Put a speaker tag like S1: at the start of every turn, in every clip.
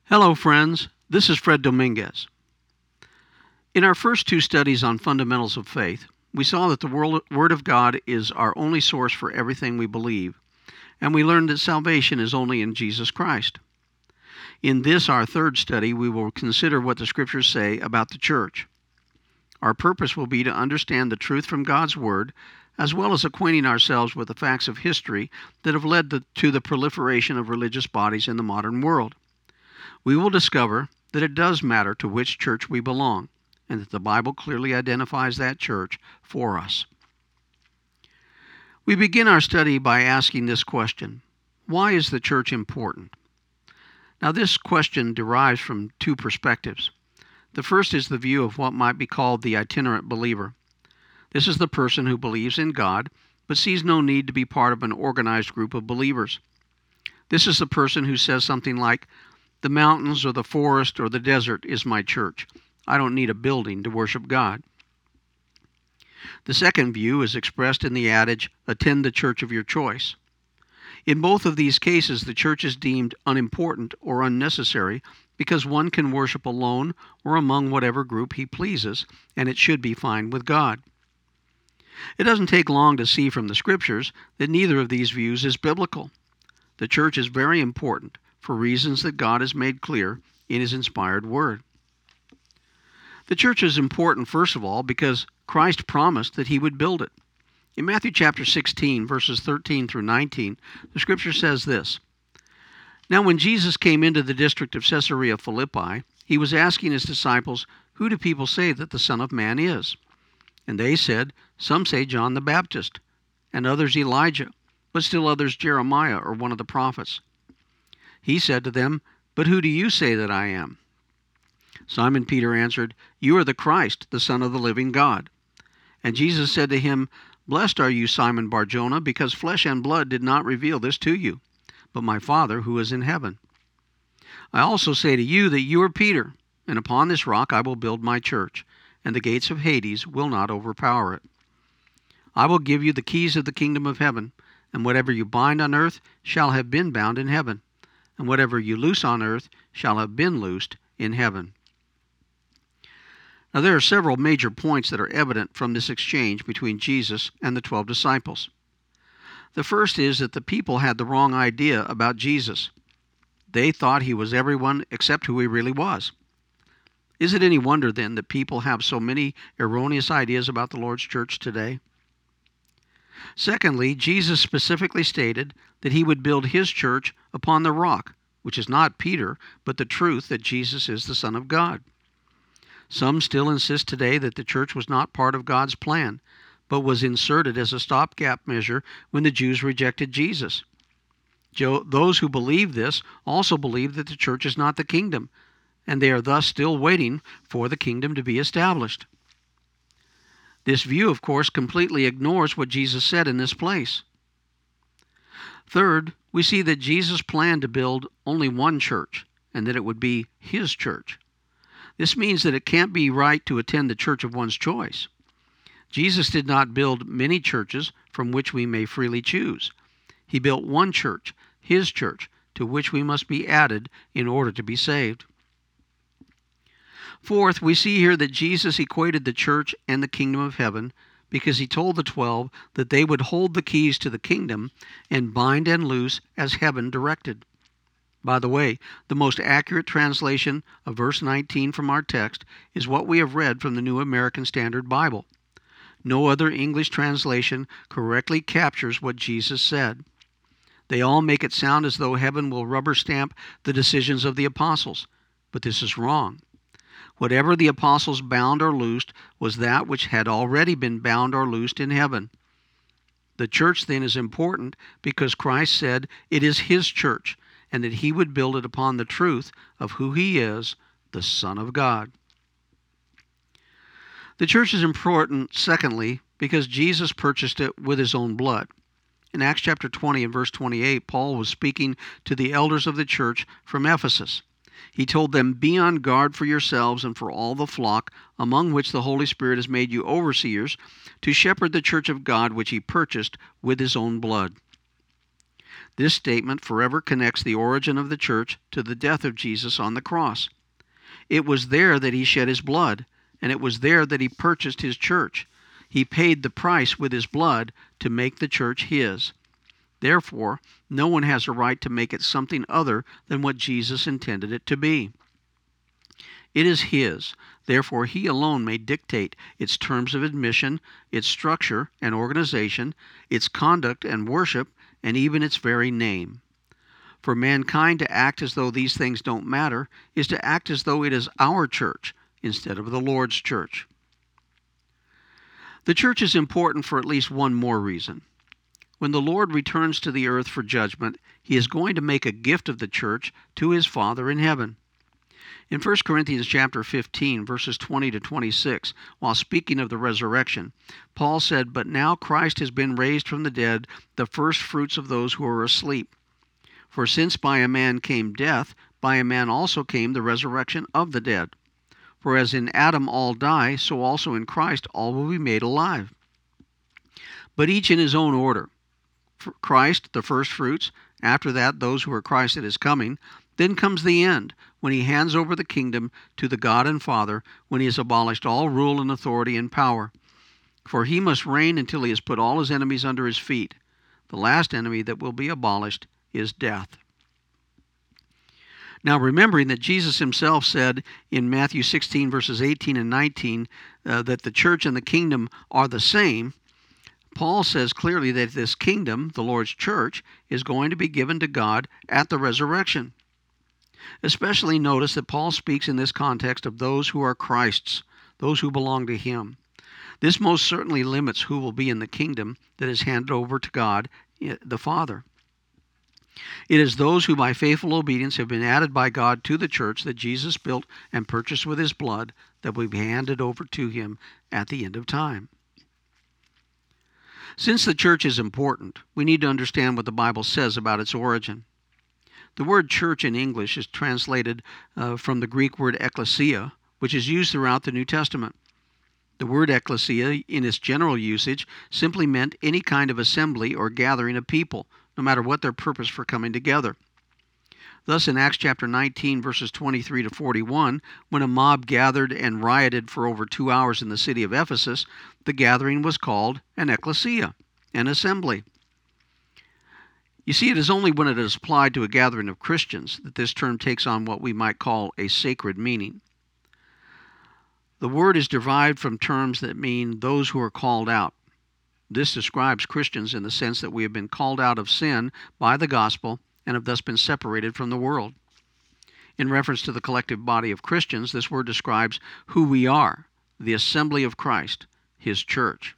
S1: Hello, friends. This is Fred Dominguez. In our first two studies on fundamentals of faith, we saw that the Word of God is our only source for everything we believe, and we learned that salvation is only in Jesus Christ. In this, our third study, we will consider what the Scriptures say about the church. Our purpose will be to understand the truth from God's Word, as well as acquainting ourselves with the facts of history that have led to the proliferation of religious bodies in the modern world. We will discover that it does matter to which church we belong, and that the Bible clearly identifies that church for us. We begin our study by asking this question: why is the church important? Now, this question derives from two perspectives. The first is the view of what might be called the itinerant believer. This is the person who believes in God, but sees no need to be part of an organized group of believers. This is the person who says something like, "The mountains or the forest or the desert is my church. I don't need a building to worship God." The second view is expressed in the adage, "Attend the church of your choice." In both of these cases, the church is deemed unimportant or unnecessary because one can worship alone or among whatever group he pleases, and it should be fine with God. It doesn't take long to see from the Scriptures that neither of these views is biblical. The church is very important for reasons that God has made clear in His inspired Word. The church is important, first of all, because Christ promised that He would build it. In Matthew chapter 16, verses 13 through 19, the Scripture says this: "Now when Jesus came into the district of Caesarea Philippi, He was asking His disciples, 'Who do people say that the Son of Man is?' And they said, 'Some say John the Baptist, and others Elijah, but still others Jeremiah or one of the prophets.' He said to them, 'But who do you say that I am?' Simon Peter answered, 'You are the Christ, the Son of the living God.' And Jesus said to him, 'Blessed are you, Simon Bar-Jonah, because flesh and blood did not reveal this to you, but my Father who is in heaven. I also say to you that you are Peter, and upon this rock I will build my church, and the gates of Hades will not overpower it. I will give you the keys of the kingdom of heaven, and whatever you bind on earth shall have been bound in heaven, and whatever you loose on earth shall have been loosed in heaven." Now, there are several major points that are evident from this exchange between Jesus and the 12 disciples. The first is that the people had the wrong idea about Jesus. They thought He was everyone except who He really was. Is it any wonder, then, that people have so many erroneous ideas about the Lord's church today? Secondly, Jesus specifically stated that He would build His church upon the rock, which is not Peter, but the truth that Jesus is the Son of God. Some still insist today that the church was not part of God's plan, but was inserted as a stopgap measure when the Jews rejected Jesus. Those who believe this also believe that the church is not the kingdom, and they are thus still waiting for the kingdom to be established. This view, of course, completely ignores what Jesus said in this place. Third, we see that Jesus planned to build only one church, and that it would be His church. This means that it can't be right to attend the church of one's choice. Jesus did not build many churches from which we may freely choose. He built one church, His church, to which we must be added in order to be saved. Fourth, we see here that Jesus equated the church and the kingdom of heaven because He told the 12 that they would hold the keys to the kingdom and bind and loose as heaven directed. By the way, the most accurate translation of verse 19 from our text is what we have read from the New American Standard Bible. No other English translation correctly captures what Jesus said. They all make it sound as though heaven will rubber stamp the decisions of the apostles, but this is wrong. Whatever the apostles bound or loosed was that which had already been bound or loosed in heaven. The church then is important because Christ said it is His church, and that He would build it upon the truth of who He is, the Son of God. The church is important, secondly, because Jesus purchased it with His own blood. In Acts chapter 20 and verse 28, Paul was speaking to the elders of the church from Ephesus. He told them, "Be on guard for yourselves and for all the flock, among which the Holy Spirit has made you overseers, to shepherd the church of God which He purchased with His own blood." This statement forever connects the origin of the church to the death of Jesus on the cross. It was there that he shed his blood, and it was there that he purchased his church. He paid the price with his blood to make the church his. Therefore, no one has a right to make it something other than what Jesus intended it to be. It is his. Therefore, he alone may dictate its terms of admission, its structure and organization, its conduct and worship, and even its very name. For mankind to act as though these things don't matter is to act as though it is our church instead of the Lord's church. The church is important for at least one more reason. When the Lord returns to the earth for judgment, he is going to make a gift of the church to his Father in heaven. In 1 Corinthians chapter 15, verses 20 to 26, while speaking of the resurrection, Paul said, "But now Christ has been raised from the dead, the first fruits of those who are asleep. For since by a man came death, by a man also came the resurrection of the dead. For as in Adam all die, so also in Christ all will be made alive. But each in his own order. Christ, the first fruits, after that those who are Christ at his coming. Then comes the end, when he hands over the kingdom to the God and Father, when he has abolished all rule and authority and power. For he must reign until he has put all his enemies under his feet. The last enemy that will be abolished is death." Now, remembering that Jesus himself said in Matthew 16, verses 18 and 19, that the church and the kingdom are the same, Paul says clearly that this kingdom, the Lord's church, is going to be given to God at the resurrection. Especially notice that Paul speaks in this context of those who are Christ's, those who belong to him. This most certainly limits who will be in the kingdom that is handed over to God, the Father. It is those who by faithful obedience have been added by God to the church that Jesus built and purchased with his blood that will be handed over to him at the end of time. Since the church is important, we need to understand what the Bible says about its origin. The word church in English is translated from the Greek word ekklesia, which is used throughout the New Testament. The word ekklesia, in its general usage, simply meant any kind of assembly or gathering of people, no matter what their purpose for coming together. Thus, in Acts chapter 19, verses 23 to 41, when a mob gathered and rioted for over 2 hours in the city of Ephesus, the gathering was called an ekklesia, an assembly. You see, it is only when it is applied to a gathering of Christians that this term takes on what we might call a sacred meaning. The word is derived from terms that mean those who are called out. This describes Christians in the sense that we have been called out of sin by the gospel and have thus been separated from the world. In reference to the collective body of Christians, this word describes who we are, the assembly of Christ, his church.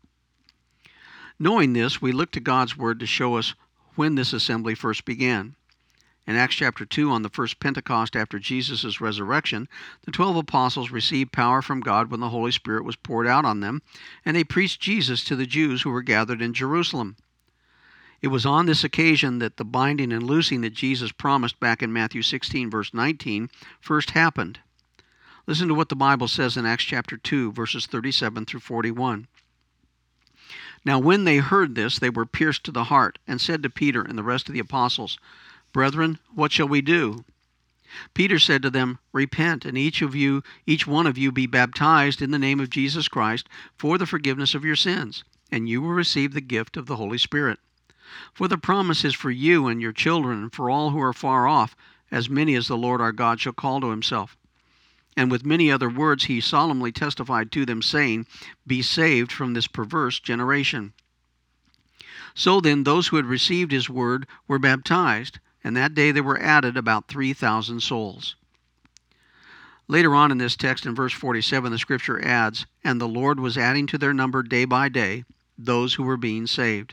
S1: Knowing this, we look to God's word to show us when this assembly first began. In Acts chapter 2, on the first Pentecost after Jesus' resurrection, the 12 apostles received power from God when the Holy Spirit was poured out on them, and they preached Jesus to the Jews who were gathered in Jerusalem. It was on this occasion that the binding and loosing that Jesus promised back in Matthew 16, verse 19, first happened. Listen to what the Bible says in Acts chapter 2, verses 37 through 41. "Now when they heard this, they were pierced to the heart, and said to Peter and the rest of the apostles, 'Brethren, what shall we do?' Peter said to them, 'Repent, and each one of you be baptized in the name of Jesus Christ for the forgiveness of your sins, and you will receive the gift of the Holy Spirit. For the promise is for you and your children, and for all who are far off, as many as the Lord our God shall call to himself.' And with many other words he solemnly testified to them, saying, 'Be saved from this perverse generation.' So then those who had received his word were baptized, and that day there were added about 3,000 souls." Later on in this text, in verse 47, the scripture adds, "And the Lord was adding to their number day by day those who were being saved."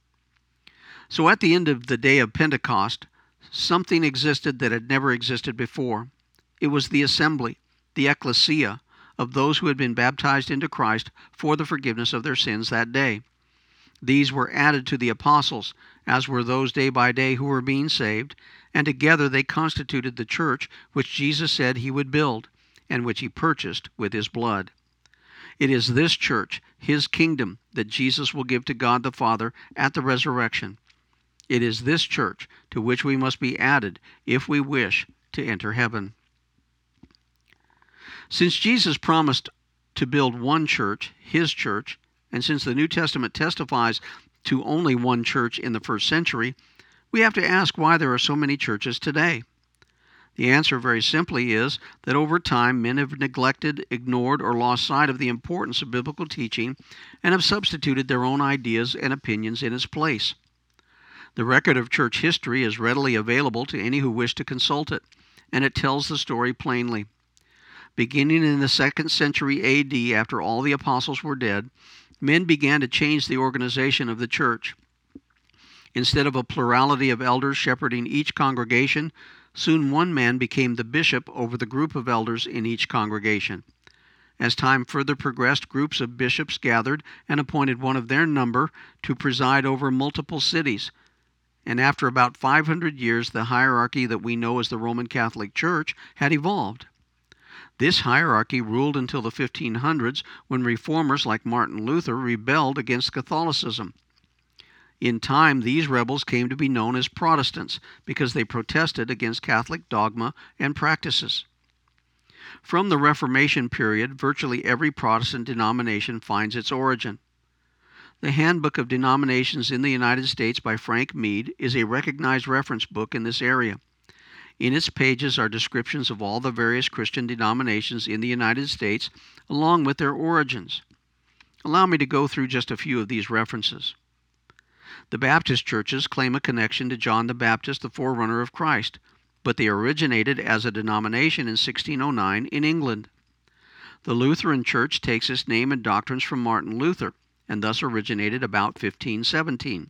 S1: So at the end of the day of Pentecost, something existed that had never existed before. It was the assembly, the ekklesia, of those who had been baptized into Christ for the forgiveness of their sins that day. These were added to the apostles, as were those day by day who were being saved, and together they constituted the church which Jesus said he would build, and which he purchased with his blood. It is this church, his kingdom, that Jesus will give to God the Father at the resurrection. It is this church to which we must be added if we wish to enter heaven. Since Jesus promised to build one church, his church, and since the New Testament testifies to only one church in the first century, we have to ask why there are so many churches today. The answer very simply is that over time men have neglected, ignored, or lost sight of the importance of biblical teaching and have substituted their own ideas and opinions in its place. The record of church history is readily available to any who wish to consult it, and it tells the story plainly. Beginning in the 2nd century A.D., after all the apostles were dead, men began to change the organization of the church. Instead of a plurality of elders shepherding each congregation, soon one man became the bishop over the group of elders in each congregation. As time further progressed, groups of bishops gathered and appointed one of their number to preside over multiple cities. And after about 500 years, the hierarchy that we know as the Roman Catholic Church had evolved. This hierarchy ruled until the 1500s, when reformers like Martin Luther rebelled against Catholicism. In time, these rebels came to be known as Protestants because they protested against Catholic dogma and practices. From the Reformation period, virtually every Protestant denomination finds its origin. The Handbook of Denominations in the United States by Frank Mead is a recognized reference book in this area. In its pages are descriptions of all the various Christian denominations in the United States, along with their origins. Allow me to go through just a few of these references. The Baptist churches claim a connection to John the Baptist, the forerunner of Christ, but they originated as a denomination in 1609 in England. The Lutheran Church takes its name and doctrines from Martin Luther, and thus originated about 1517.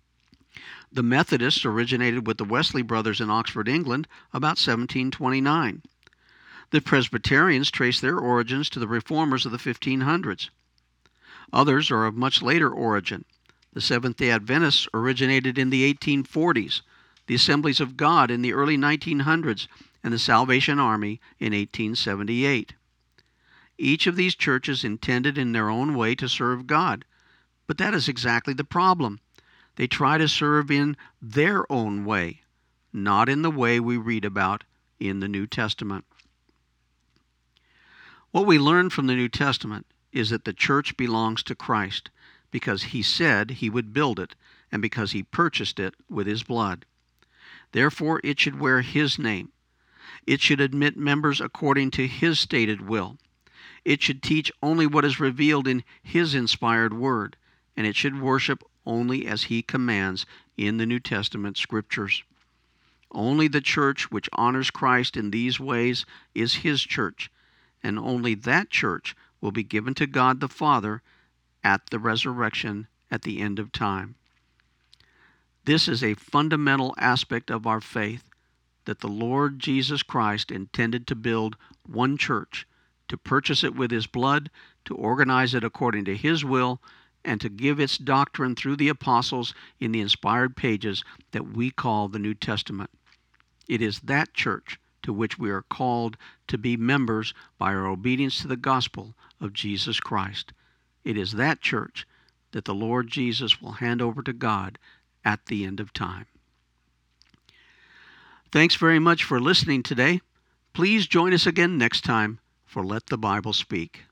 S1: The Methodists originated with the Wesley brothers in Oxford, England, about 1729. The Presbyterians trace their origins to the Reformers of the 1500s. Others are of much later origin. The Seventh-day Adventists originated in the 1840s, the Assemblies of God in the early 1900s, and the Salvation Army in 1878. Each of these churches intended in their own way to serve God, but that is exactly the problem. They try to serve in their own way, not in the way we read about in the New Testament. What we learn from the New Testament is that the church belongs to Christ because he said he would build it and because he purchased it with his blood. Therefore, it should wear his name. It should admit members according to his stated will. It should teach only what is revealed in his inspired word, and it should worship only as he commands in the New Testament scriptures. Only the church which honors Christ in these ways is his church, and only that church will be given to God the Father at the resurrection at the end of time. This is a fundamental aspect of our faith, that the Lord Jesus Christ intended to build one church, to purchase it with his blood, to organize it according to his will, and to give its doctrine through the apostles in the inspired pages that we call the New Testament. It is that church to which we are called to be members by our obedience to the gospel of Jesus Christ. It is that church that the Lord Jesus will hand over to God at the end of time. Thanks very much for listening today. Please join us again next time for Let the Bible Speak.